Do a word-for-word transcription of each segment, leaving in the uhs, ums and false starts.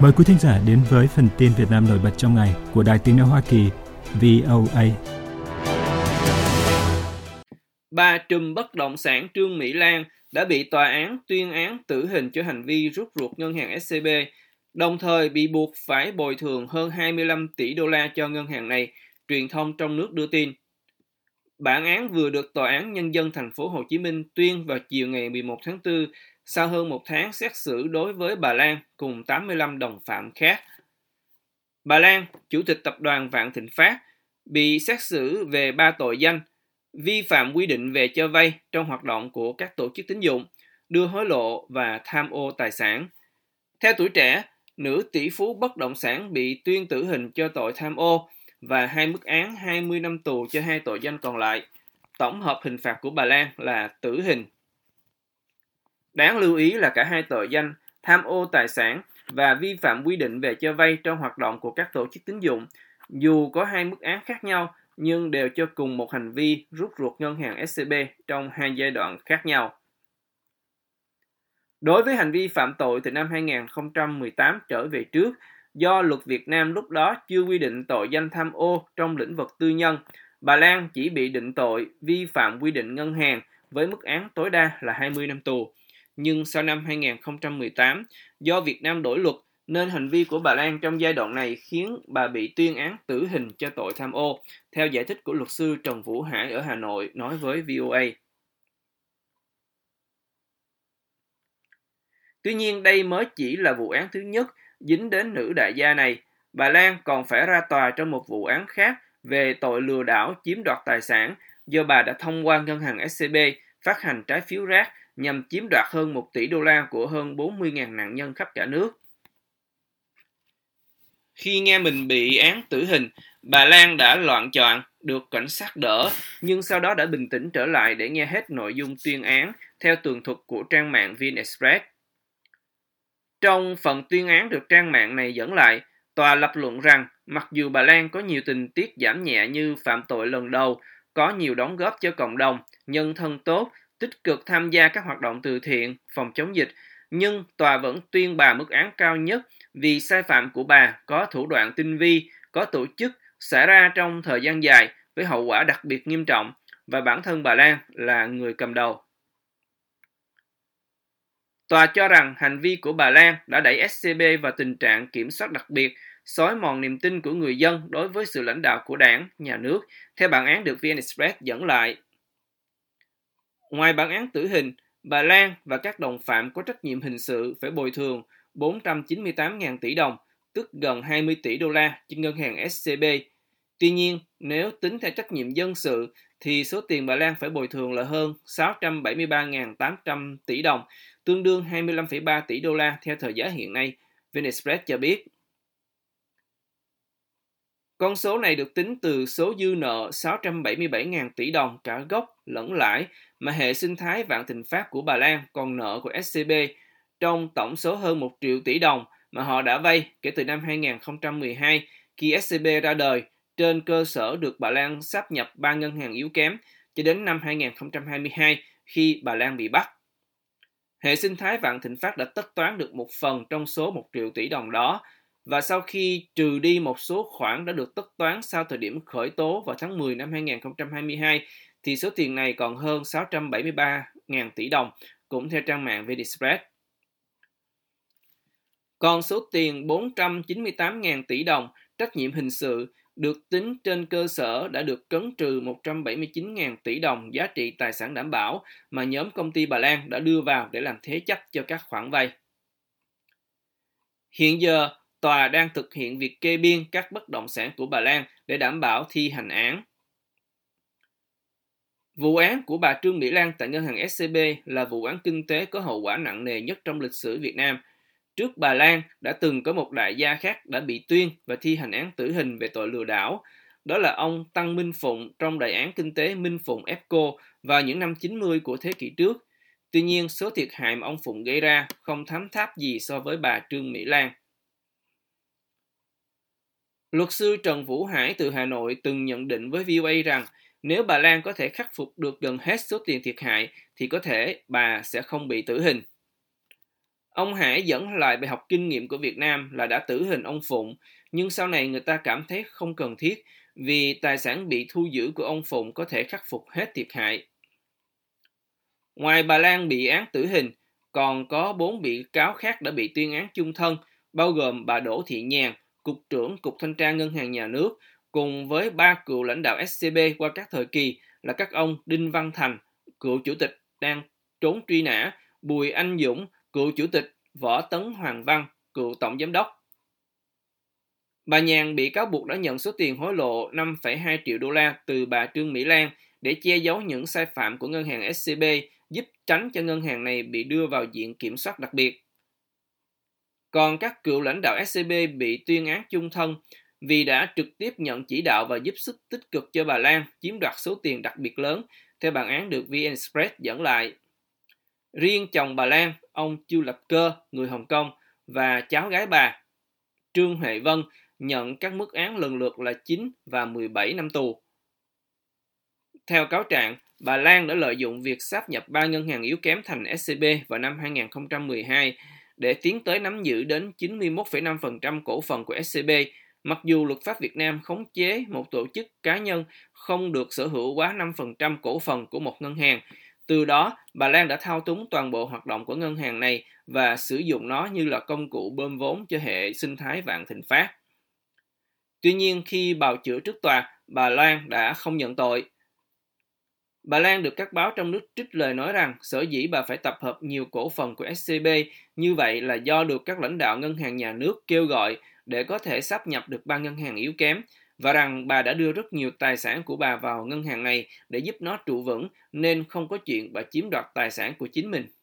Mời quý thính giả đến với phần tin Việt Nam nổi bật trong ngày của Đài Tiếng nói Hoa Kỳ vê o a. Bà trùm bất động sản Trương Mỹ Lan đã bị tòa án tuyên án tử hình cho hành vi rút ruột ngân hàng ét xê bê, đồng thời bị buộc phải bồi thường hơn hai mươi lăm tỷ đô la cho ngân hàng này, truyền thông trong nước đưa tin. Bản án vừa được Tòa án Nhân dân thành phố Hồ Chí Minh tuyên vào chiều ngày mười một tháng tư, sau hơn một tháng xét xử đối với bà Lan cùng tám mươi lăm đồng phạm khác. Bà Lan, chủ tịch tập đoàn Vạn Thịnh Phát, bị xét xử về ba tội danh: vi phạm quy định về cho vay trong hoạt động của các tổ chức tín dụng, đưa hối lộ và tham ô tài sản. Theo Tuổi Trẻ, nữ tỷ phú bất động sản bị tuyên tử hình cho tội tham ô và hai mức án hai mươi năm tù cho hai tội danh còn lại. Tổng hợp hình phạt của bà Lan là tử hình. Đáng lưu ý là cả hai tội danh tham ô tài sản và vi phạm quy định về cho vay trong hoạt động của các tổ chức tín dụng, dù có hai mức án khác nhau nhưng đều cho cùng một hành vi rút ruột ngân hàng ét xê bê trong hai giai đoạn khác nhau. Đối với hành vi phạm tội từ năm hai không một tám trở về trước, do luật Việt Nam lúc đó chưa quy định tội danh tham ô trong lĩnh vực tư nhân, bà Lan chỉ bị định tội vi phạm quy định ngân hàng với mức án tối đa là hai mươi năm tù. Nhưng sau năm hai không một tám, do Việt Nam đổi luật, nên hành vi của bà Lan trong giai đoạn này khiến bà bị tuyên án tử hình cho tội tham ô, theo giải thích của luật sư Trần Vũ Hải ở Hà Nội nói với vê o a. Tuy nhiên, đây mới chỉ là vụ án thứ nhất dính đến nữ đại gia này. Bà Lan còn phải ra tòa trong một vụ án khác về tội lừa đảo chiếm đoạt tài sản do bà đã thông qua ngân hàng ét xê bê phát hành trái phiếu rác nhằm chiếm đoạt hơn một tỷ đô la của hơn bốn mươi nghìn nạn nhân khắp cả nước. Khi nghe mình bị án tử hình, bà Lan đã loạng choạng, được cảnh sát đỡ, nhưng sau đó đã bình tĩnh trở lại để nghe hết nội dung tuyên án, theo tường thuật của trang mạng vê en Express. Trong phần tuyên án được trang mạng này dẫn lại, tòa lập luận rằng mặc dù bà Lan có nhiều tình tiết giảm nhẹ như phạm tội lần đầu, có nhiều đóng góp cho cộng đồng, nhân thân tốt, tích cực tham gia các hoạt động từ thiện, phòng chống dịch, nhưng tòa vẫn tuyên bà mức án cao nhất vì sai phạm của bà có thủ đoạn tinh vi, có tổ chức, xảy ra trong thời gian dài với hậu quả đặc biệt nghiêm trọng, và bản thân bà Lan là người cầm đầu. Tòa cho rằng hành vi của bà Lan đã đẩy ét xê bê vào tình trạng kiểm soát đặc biệt, xói mòn niềm tin của người dân đối với sự lãnh đạo của đảng, nhà nước, theo bản án được vê en Express dẫn lại. Ngoài bản án tử hình, bà Lan và các đồng phạm có trách nhiệm hình sự phải bồi thường bốn trăm chín mươi tám nghìn tỷ đồng, tức gần hai mươi tỷ đô la cho ngân hàng ét xê bê. Tuy nhiên, nếu tính theo trách nhiệm dân sự, thì số tiền bà Lan phải bồi thường là hơn sáu trăm bảy mươi ba nghìn tám trăm tỷ đồng, tương đương hai mươi lăm phẩy ba tỷ đô la theo thời giá hiện nay, vê en Express cho biết. Con số này được tính từ số dư nợ sáu trăm bảy mươi bảy nghìn tỷ đồng cả gốc lẫn lãi mà hệ sinh thái Vạn Thịnh Phát của bà Lan còn nợ của ét xê bê, trong tổng số hơn một triệu tỷ đồng mà họ đã vay kể từ năm hai không một hai khi ét xê bê ra đời, trên cơ sở được bà Lan sáp nhập ba ngân hàng yếu kém, cho đến năm hai không hai hai khi bà Lan bị bắt. Hệ sinh thái Vạn Thịnh Phát đã tất toán được một phần trong số một triệu tỷ đồng đó, và sau khi trừ đi một số khoản đã được tất toán sau thời điểm khởi tố vào tháng mười năm hai không hai hai, thì số tiền này còn hơn sáu trăm bảy mươi ba nghìn tỷ đồng, cũng theo trang mạng vê en Express. Còn số tiền bốn trăm chín mươi tám nghìn tỷ đồng trách nhiệm hình sự được tính trên cơ sở đã được cấn trừ một trăm bảy mươi chín nghìn tỷ đồng giá trị tài sản đảm bảo mà nhóm công ty bà Lan đã đưa vào để làm thế chấp cho các khoản vay. Hiện giờ, tòa đang thực hiện việc kê biên các bất động sản của bà Lan để đảm bảo thi hành án. Vụ án của bà Trương Mỹ Lan tại ngân hàng ét xê bê là vụ án kinh tế có hậu quả nặng nề nhất trong lịch sử Việt Nam. Trước bà Lan đã từng có một đại gia khác đã bị tuyên và thi hành án tử hình về tội lừa đảo. Đó là ông Tăng Minh Phụng trong đại án kinh tế Minh Phụng Epco vào những năm chín mươi của thế kỷ trước. Tuy nhiên, số thiệt hại mà ông Phụng gây ra không thấm tháp gì so với bà Trương Mỹ Lan. Luật sư Trần Vũ Hải từ Hà Nội từng nhận định với vê o a rằng nếu bà Lan có thể khắc phục được gần hết số tiền thiệt hại thì có thể bà sẽ không bị tử hình. Ông Hải dẫn lại bài học kinh nghiệm của Việt Nam là đã tử hình ông Phụng, nhưng sau này người ta cảm thấy không cần thiết vì tài sản bị thu giữ của ông Phụng có thể khắc phục hết thiệt hại. Ngoài bà Lan bị án tử hình, còn có bốn bị cáo khác đã bị tuyên án chung thân, bao gồm bà Đỗ Thị Nhàn, Cục trưởng Cục Thanh tra Ngân hàng Nhà nước, cùng với ba cựu lãnh đạo ét xê bê qua các thời kỳ là các ông Đinh Văn Thành, cựu chủ tịch đang trốn truy nã, Bùi Anh Dũng, cựu chủ tịch, Võ Tấn Hoàng Văn, cựu tổng giám đốc. Bà Nhàn bị cáo buộc đã nhận số tiền hối lộ năm phẩy hai triệu đô la từ bà Trương Mỹ Lan để che giấu những sai phạm của ngân hàng ét xê bê, giúp tránh cho ngân hàng này bị đưa vào diện kiểm soát đặc biệt. Còn các cựu lãnh đạo ét xê bê bị tuyên án chung thân vì đã trực tiếp nhận chỉ đạo và giúp sức tích cực cho bà Lan chiếm đoạt số tiền đặc biệt lớn, theo bản án được vê en Express dẫn lại. Riêng chồng bà Lan, ông Chu Lập Cơ, người Hồng Kông, và cháu gái bà, Trương Huệ Vân, nhận các mức án lần lượt là chín và mười bảy năm tù. Theo cáo trạng, bà Lan đã lợi dụng việc sáp nhập ba ngân hàng yếu kém thành ét xê bê vào năm hai nghìn không trăm mười hai để tiến tới nắm giữ đến chín mươi mốt phẩy năm phần trăm cổ phần của ét xê bê, mặc dù luật pháp Việt Nam khống chế một tổ chức cá nhân không được sở hữu quá năm phần trăm cổ phần của một ngân hàng. Từ đó, bà Lan đã thao túng toàn bộ hoạt động của ngân hàng này và sử dụng nó như là công cụ bơm vốn cho hệ sinh thái Vạn Thịnh Phát. Tuy nhiên, khi bào chữa trước tòa, bà Lan đã không nhận tội. Bà Lan được các báo trong nước trích lời nói rằng sở dĩ bà phải tập hợp nhiều cổ phần của ét xê bê như vậy là do được các lãnh đạo ngân hàng nhà nước kêu gọi để có thể sáp nhập được ba ngân hàng yếu kém, và rằng bà đã đưa rất nhiều tài sản của bà vào ngân hàng này để giúp nó trụ vững, nên không có chuyện bà chiếm đoạt tài sản của chính mình.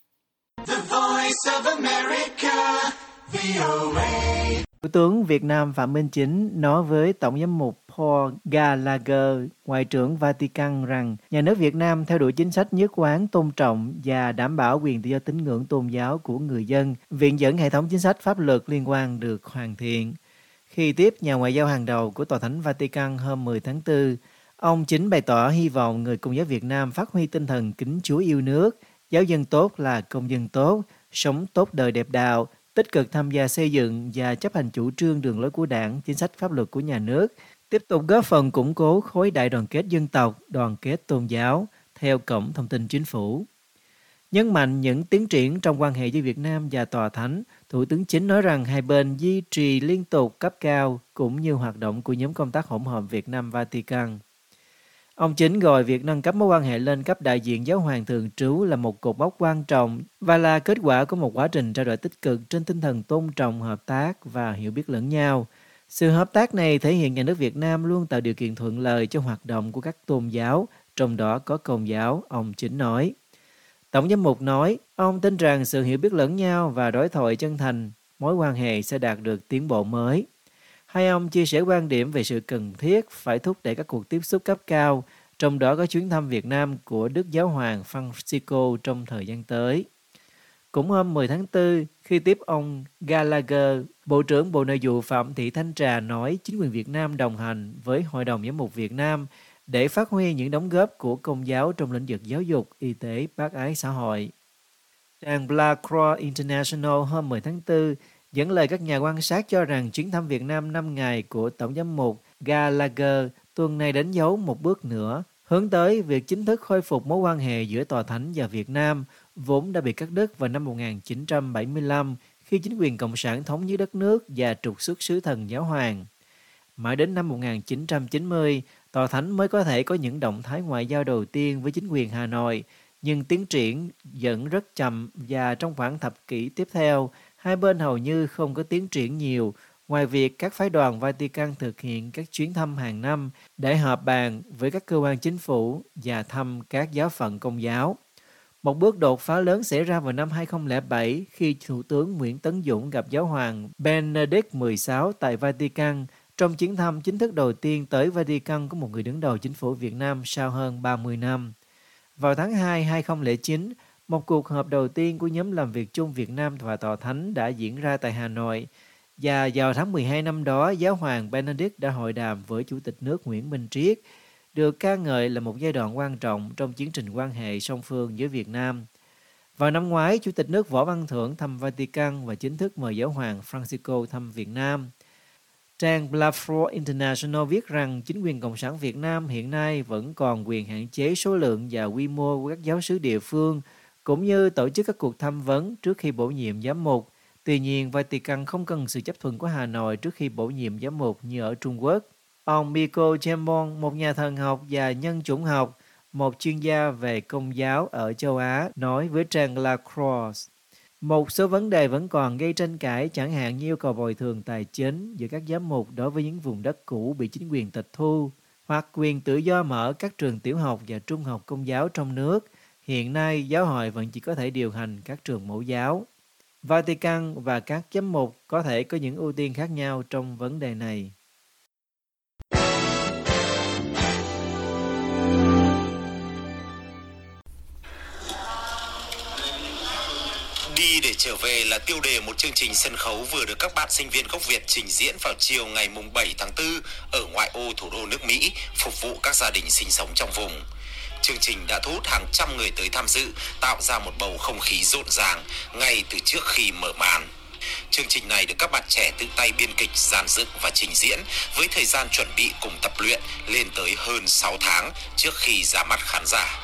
The Voice of America, vê o a. Thủ tướng Việt Nam Phạm Minh Chính nói với Tổng giám mục Paul Gallagher, Ngoại trưởng Vatican rằng nhà nước Việt Nam theo đuổi chính sách nhất quán tôn trọng và đảm bảo quyền tự do tín ngưỡng tôn giáo của người dân, viện dẫn hệ thống chính sách pháp luật liên quan được hoàn thiện. Khi tiếp nhà ngoại giao hàng đầu của Tòa Thánh Vatican hôm mười tháng tư, ông Chính bày tỏ hy vọng người Công giáo Việt Nam phát huy tinh thần kính Chúa yêu nước, giáo dân tốt là công dân tốt, sống tốt đời đẹp đạo, tích cực tham gia xây dựng và chấp hành chủ trương đường lối của Đảng, chính sách pháp luật của nhà nước, tiếp tục góp phần củng cố khối đại đoàn kết dân tộc, đoàn kết tôn giáo, theo Cổng Thông tin Chính phủ. Nhấn mạnh những tiến triển trong quan hệ giữa Việt Nam và Tòa Thánh, Thủ tướng Chính nói rằng hai bên duy trì liên tục cấp cao cũng như hoạt động của nhóm công tác hỗn hợp Việt Nam Vatican. Ông Chính gọi việc nâng cấp mối quan hệ lên cấp đại diện giáo hoàng thường trú là một cột mốc quan trọng và là kết quả của một quá trình trao đổi tích cực trên tinh thần tôn trọng, hợp tác và hiểu biết lẫn nhau. Sự hợp tác này thể hiện nhà nước Việt Nam luôn tạo điều kiện thuận lợi cho hoạt động của các tôn giáo, trong đó có Công giáo, ông Chính nói. Tổng giám mục nói, ông tin rằng sự hiểu biết lẫn nhau và đối thoại chân thành, mối quan hệ sẽ đạt được tiến bộ mới. Hai ông chia sẻ quan điểm về sự cần thiết phải thúc đẩy các cuộc tiếp xúc cấp cao, trong đó có chuyến thăm Việt Nam của Đức Giáo hoàng Francisco trong thời gian tới. Cũng hôm mười tháng tư, khi tiếp ông Gallagher, Bộ trưởng Bộ Nội vụ Phạm Thị Thanh Trà nói chính quyền Việt Nam đồng hành với Hội đồng Giám mục Việt Nam để phát huy những đóng góp của Công giáo trong lĩnh vực giáo dục, y tế, bác ái xã hội. Trang Black Cross International hôm mười tháng tư dẫn lời các nhà quan sát cho rằng chuyến thăm Việt Nam năm ngày của Tổng giám mục Gallagher tuần này đánh dấu một bước nữa, hướng tới việc chính thức khôi phục mối quan hệ giữa Tòa Thánh và Việt Nam, vốn đã bị cắt đứt vào năm một nghìn chín trăm bảy mươi lăm khi chính quyền Cộng sản thống nhất đất nước và trục xuất sứ thần giáo hoàng. Mãi đến năm một nghìn chín trăm chín mươi, Tòa Thánh mới có thể có những động thái ngoại giao đầu tiên với chính quyền Hà Nội, nhưng tiến triển vẫn rất chậm và trong khoảng thập kỷ tiếp theo, hai bên hầu như không có tiến triển nhiều, ngoài việc các phái đoàn Vatican thực hiện các chuyến thăm hàng năm để họp bàn với các cơ quan chính phủ và thăm các giáo phận Công giáo. Một bước đột phá lớn xảy ra vào năm hai nghìn không trăm lẻ bảy khi Thủ tướng Nguyễn Tấn Dũng gặp Giáo hoàng Benedict mười sáu tại Vatican trong chuyến thăm chính thức đầu tiên tới Vatican của một người đứng đầu chính phủ Việt Nam sau hơn ba mươi năm. Vào tháng hai năm hai nghìn không trăm lẻ chín, một cuộc họp đầu tiên của nhóm làm việc chung Việt Nam và Tòa Thánh đã diễn ra tại Hà Nội. Và vào tháng mười hai năm đó, Giáo hoàng Benedict đã hội đàm với Chủ tịch nước Nguyễn Minh Triết, được ca ngợi là một giai đoạn quan trọng trong tiến trình quan hệ song phương với Việt Nam. Vào năm ngoái, Chủ tịch nước Võ Văn Thưởng thăm Vatican và chính thức mời Giáo hoàng Francisco thăm Việt Nam. Trang Platform International viết rằng chính quyền Cộng sản Việt Nam hiện nay vẫn còn quyền hạn chế số lượng và quy mô của các giáo sứ địa phương, cũng như tổ chức các cuộc tham vấn trước khi bổ nhiệm giám mục. Tuy nhiên, Vatican không cần sự chấp thuận của Hà Nội trước khi bổ nhiệm giám mục như ở Trung Quốc. Ông Miko Chemon, một nhà thần học và nhân chủng học, một chuyên gia về công giáo ở châu Á, nói với trang La Croix, một số vấn đề vẫn còn gây tranh cãi, chẳng hạn như yêu cầu bồi thường tài chính giữa các giám mục đối với những vùng đất cũ bị chính quyền tịch thu, hoặc quyền tự do mở các trường tiểu học và trung học công giáo trong nước. Hiện nay, giáo hội vẫn chỉ có thể điều hành các trường mẫu giáo. Vatican và các giám mục có thể có những ưu tiên khác nhau trong vấn đề này. Đi để trở về là tiêu đề một chương trình sân khấu vừa được các bạn sinh viên gốc Việt trình diễn vào chiều ngày bảy tháng tư ở ngoại ô thủ đô nước Mỹ, phục vụ các gia đình sinh sống trong vùng. Chương trình đã thu hút hàng trăm người tới tham dự, tạo ra một bầu không khí rộn ràng ngay từ trước khi mở màn. Chương trình này được các bạn trẻ tự tay biên kịch, dàn dựng và trình diễn với thời gian chuẩn bị cùng tập luyện lên tới hơn sáu tháng trước khi ra mắt khán giả.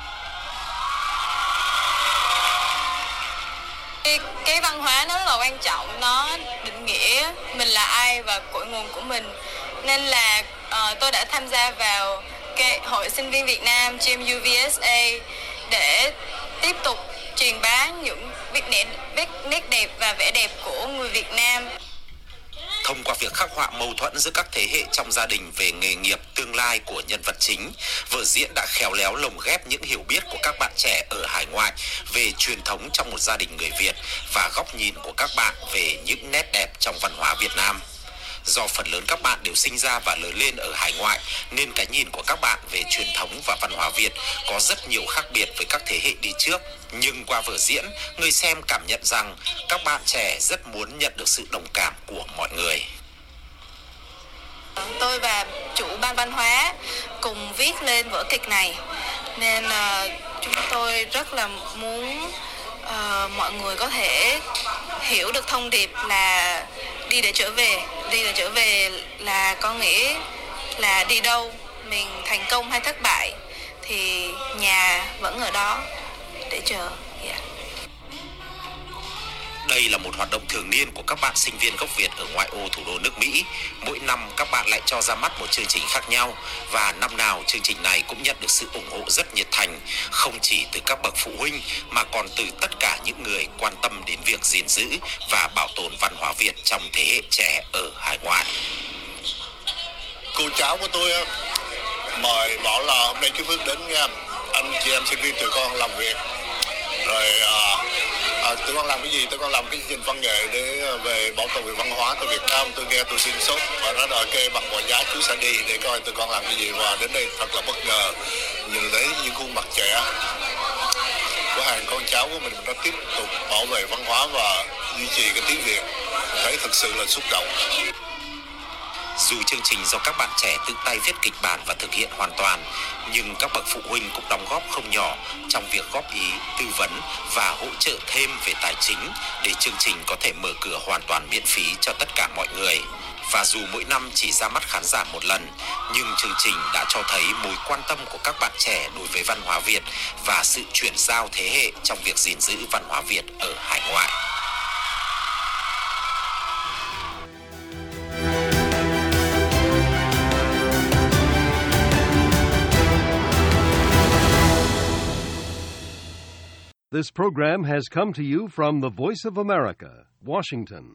Cái văn hóa nó rất là quan trọng, nó định nghĩa mình là ai và cội nguồn của mình. Nên là uh, tôi đã tham gia vào cái Hội Sinh viên Việt Nam G M U V S A để tiếp tục truyền bá những viết nét, viết nét đẹp và vẻ đẹp của người Việt Nam. Thông qua việc khắc họa mâu thuẫn giữa các thế hệ trong gia đình về nghề nghiệp tương lai của nhân vật chính, vở diễn đã khéo léo lồng ghép những hiểu biết của các bạn trẻ ở hải ngoại về truyền thống trong một gia đình người Việt và góc nhìn của các bạn về những nét đẹp trong văn hóa Việt Nam. Do phần lớn các bạn đều sinh ra và lớn lên ở hải ngoại, nên cái nhìn của các bạn về truyền thống và văn hóa Việt có rất nhiều khác biệt với các thế hệ đi trước. Nhưng qua vở diễn, người xem cảm nhận rằng các bạn trẻ rất muốn nhận được sự đồng cảm của mọi người. Tôi và chủ ban văn hóa cùng viết lên vở kịch này, nên uh, chúng tôi rất là muốn uh, mọi người có thể hiểu được thông điệp là đi để trở về. Đi để trở về là có nghĩa là đi đâu, mình thành công hay thất bại thì nhà vẫn ở đó để chờ. Yeah. Đây là một hoạt động thường niên của các bạn sinh viên gốc Việt ở ngoại ô thủ đô nước Mỹ. Mỗi năm các bạn lại cho ra mắt một chương trình khác nhau, và năm nào chương trình này cũng nhận được sự ủng hộ rất nhiệt thành, không chỉ từ các bậc phụ huynh mà còn từ tất cả những người quan tâm đến việc gìn giữ và bảo tồn văn hóa Việt trong thế hệ trẻ ở hải ngoại. Cô cháu của tôi mời bảo là hôm nay chú Phước đến nha, anh chị em sinh viên tụi con làm việc rồi. À, à, tụi con làm cái gì? Tụi con làm cái chương trình văn nghệ để về bảo tồn về văn hóa của Việt Nam. Tôi nghe tôi xin sốt và nói rồi kê bằng mọi giá chú sẽ đi để coi tụi con làm cái gì, và đến đây thật là bất ngờ nhìn thấy những khuôn mặt trẻ của hàng con cháu của mình nó tiếp tục bảo vệ văn hóa và duy trì cái tiếng Việt, thấy thật sự là xúc động. Dù chương trình do các bạn trẻ tự tay viết kịch bản và thực hiện hoàn toàn, nhưng các bậc phụ huynh cũng đóng góp không nhỏ trong việc góp ý, tư vấn và hỗ trợ thêm về tài chính để chương trình có thể mở cửa hoàn toàn miễn phí cho tất cả mọi người. Và dù mỗi năm chỉ ra mắt khán giả một lần, nhưng chương trình đã cho thấy mối quan tâm của các bạn trẻ đối với văn hóa Việt và sự chuyển giao thế hệ trong việc gìn giữ văn hóa Việt ở hải ngoại. This program has come to you from the Voice of America, Washington.